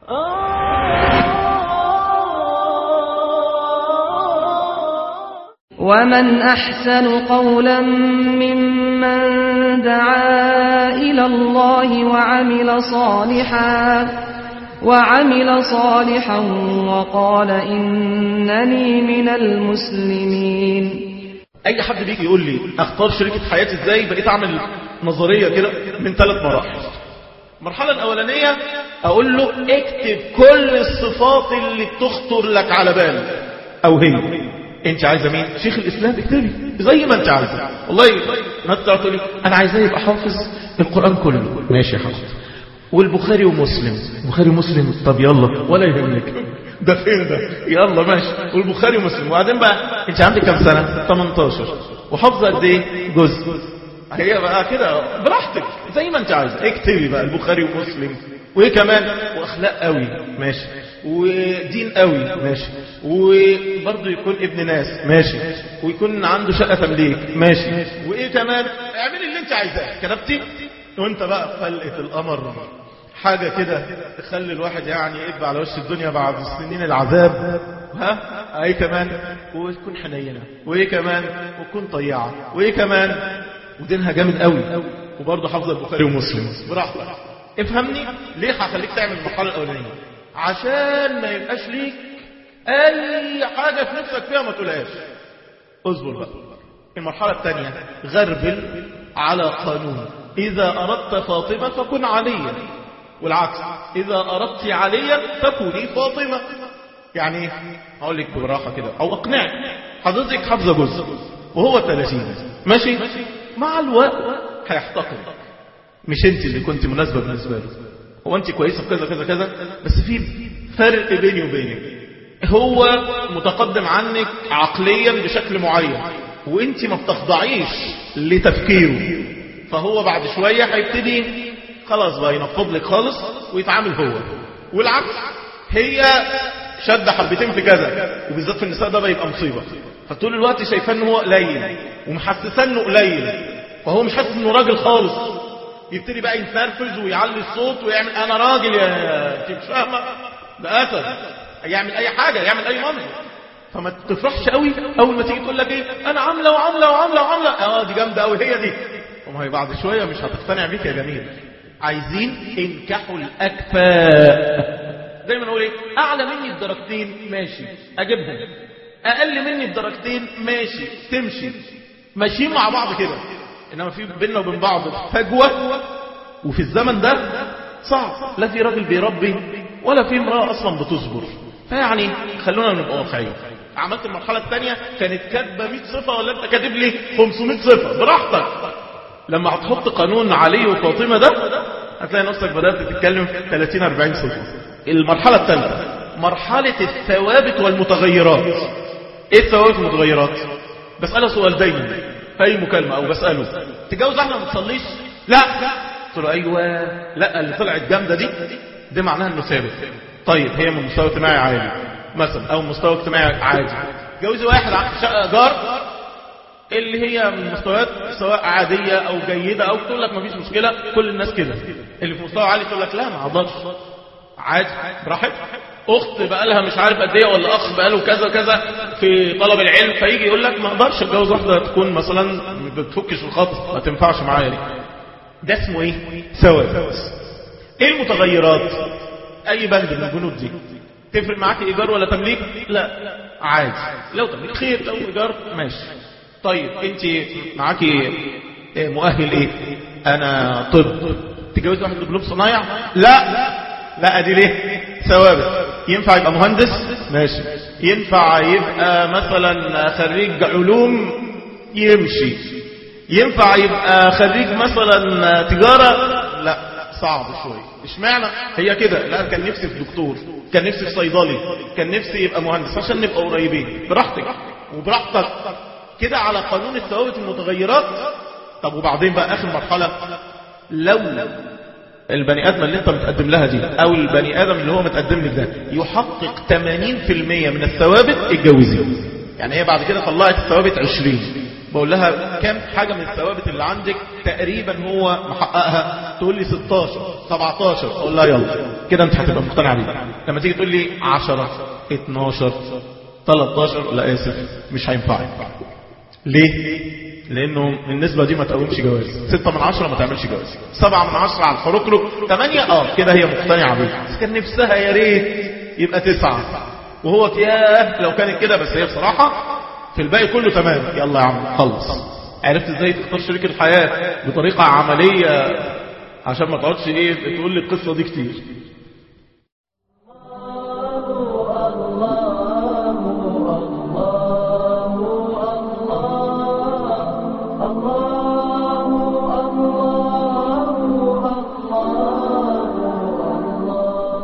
ومن أحسن قولا ممن دعا إلى الله وعمل صالحا وقال إنني من المسلمين. اي حد بيجي يقول لي اختار شريكة حياتي ازاي، بقيت اعمل نظرية كده من 3 مراحل. المرحلة الاولانية اقول له اكتب كل الصفات اللي بتخطر لك على بالك، او هي انت عايزة مين؟ شيخ الاسلام، اكتبي زي ما انت عايزة. والله ناس تقول لي انا عايزاه يبقى حافظ القرآن كله، ماشي يا حافظ، والبخاري ومسلم. البخاري ومسلم، طب يلا ولا يهمك ده فين ده، يلا ماشي، والبخاري ومسلم. وبعدين بقى انت عندك كام سنة؟ 18، وحافظه قد ايه؟ جزء. هي بقى كده براحتك زي ما انت عايزه، اكتبي بقى البخاري ومسلم. وايه كمان؟ واخلاق قوي، ماشي، ودين قوي، ماشي، وبرضه يكون ابن ناس، ماشي، ويكون عنده شقة تمليك، ماشي، وايه كمان؟ اعملي اللي انت عايزاه. كتبتي؟ وانت بقى فلقة القمر، حاجة كده تخلي الواحد يعني يبقى على وش الدنيا بعد سنين العذاب. ها ايه كمان؟ وتكون حنينة، وايه كمان؟ وتكون طيعة، وايه كمان؟ ودينها جامد قوي، وبرضه حافظة البخاري ومسلم. براحتك. افهمني ليه هخليك تعمل المرحلة الاولانية؟ عشان ما يبقاش ليك اي حاجة في نفسك فيها ما تقولهاش. اصبر بقى. المرحلة الثانية غربل على قانون: إذا أردت فاطمة فكن عليا، والعكس: إذا أردت عليا فكوني فاطمة. يعني أقول لك براحة كده أو أقنعك، حضرتك حافظة جزء وهو 30، ماشي، مع الوقت هيحتقر. مش انت اللي كنت مناسبة بالنسبة له، هو انت كويسة في كذا كذا كذا، بس في فرق بيني وبينك. هو متقدم عنك عقليا بشكل معين، وانت ما بتخضعيش لتفكيره، فهو بعد شوية هيبتدي خلاص بقى ينفض لك خالص ويتعامل هو. والعكس، هي شد حبتين في كذا، وبالذات في النساء ده بقى يبقى مصيبة. فطول الوقت شايفاه ان هو قليل ومحسساه انه قليل، فهو مش حاسس انه راجل خالص. يبتدي بقى يتنرفز ويعلي الصوت ويعمل انا راجل، يا انت مش فاهمه، ده اسد، يعمل اي حاجه، يعمل اي منظر. فما تفرحش قوي اول ما تيجي تقول لك ايه انا عامله وعامله وعامله وعامله، دي جامده قوي، هي دي. وما هي بعد شويه مش هتقتنع بيك يا جميل. عايزين انكحوا الاكفاء. دايما نقول ايه؟ اعلى مني بدرجتين ماشي اجيبهم، اقل مني بدرجتين ماشي تمشي، ماشيين مع بعض كده. انما في بيننا وبين بعض فجوه، وفي الزمن ده صعب، لا في راجل بيربي ولا في امراه اصلا بتصبر. فيعني خلونا نبقى واقعيين. عملت المرحله الثانيه كانت كاتبه 100 صفه، ولا انت كاتب لي 500 صفه؟ براحتك. لما هتحط قانون علي وفاطمه ده هتلاقي نفسك بدات تتكلم 30 40 صفه. المرحله الثالثه مرحله الثوابت والمتغيرات. ايه الثوابت والمتغيرات؟ بساله سؤال دايما في اي مكالمه، او بساله تتجوز احنا ما تصليش؟ لا. قلت له ايوه، لا اللي طلعت جامده دي معناها انه ثابت. طيب هي من مستوى اجتماعي عالي مثلا، او مستوى اجتماعي عادي. جوزي واحد عنده شقه ايجار اللي هي من مستويات سواء عاديه او جيده، او تقول لك مفيش مشكله، كل الناس كده. اللي في مستوى عالي تقول لك لا ما اقدرش، عادي براحتك. اخت بقى لها مش عارف قد ايه، ولا اخ بقى له كذا كذا في طلب العلم، فيجي يقول لك ما اقدرش اتجوز واحده تكون مثلا ما بتفكش الخط، ما تنفعش معايا دي. ده اسمه ايه؟ ثوابت. ايه المتغيرات؟ اي بند من البنود دي. تفرق معاكي ايجار ولا تمليك؟ لا عادي، لو تمليك خير، لو ايجار ماشي. طيب انت معاكي مؤهل ايه؟ انا طب، تتجوز واحد دبلوم صنايع؟ لا دي ليه؟ ثوابت. ينفع يبقى مهندس؟ ماشي. ينفع يبقى مثلا خريج علوم؟ يمشي. ينفع يبقى خريج مثلا تجارة؟ لا صعب شوية. اشمعنى؟ هي كده. لا كان نفسي في دكتور، كان نفسي في صيدلي، كان نفسي يبقى مهندس، عشان نبقى قريبين. براحتك وبراحتك كده على قانون الثوابت المتغيرات. طب وبعدين بقى اخر مرحلة، لو البني ادم اللي انت متقدم لها دي، او البني ادم اللي هو متقدم لك ده، يحقق 80% من الثوابت، اتجوزيه. يعني هي بعد كده طلعت الثوابت 20، بقول لها كم حاجة من الثوابت اللي عندك تقريبا هو محققها؟ تقول لي 16 17. اقول لها يلا كده انت هتبقى مقتنع بيه. لما تيجي تقول لي 10 12 13، لا اسف مش هينفع. ليه؟ لانه النسبة دي ما تقومش جواز. 6 من 10 ما تعملش جواز. 7 من 10 على الحركرك. 8 كده هي مقتنعة بيه. بس كان نفسها يا ريت يبقى 9. وهو ياه لو كانت كده. بس هي بصراحة في الباقي كله تمام. يلا يا عم خلص. عرفت ازاي تختار شريك الحياة بطريقة عملية عشان ما تقعدش تقول لي القصة دي كتير.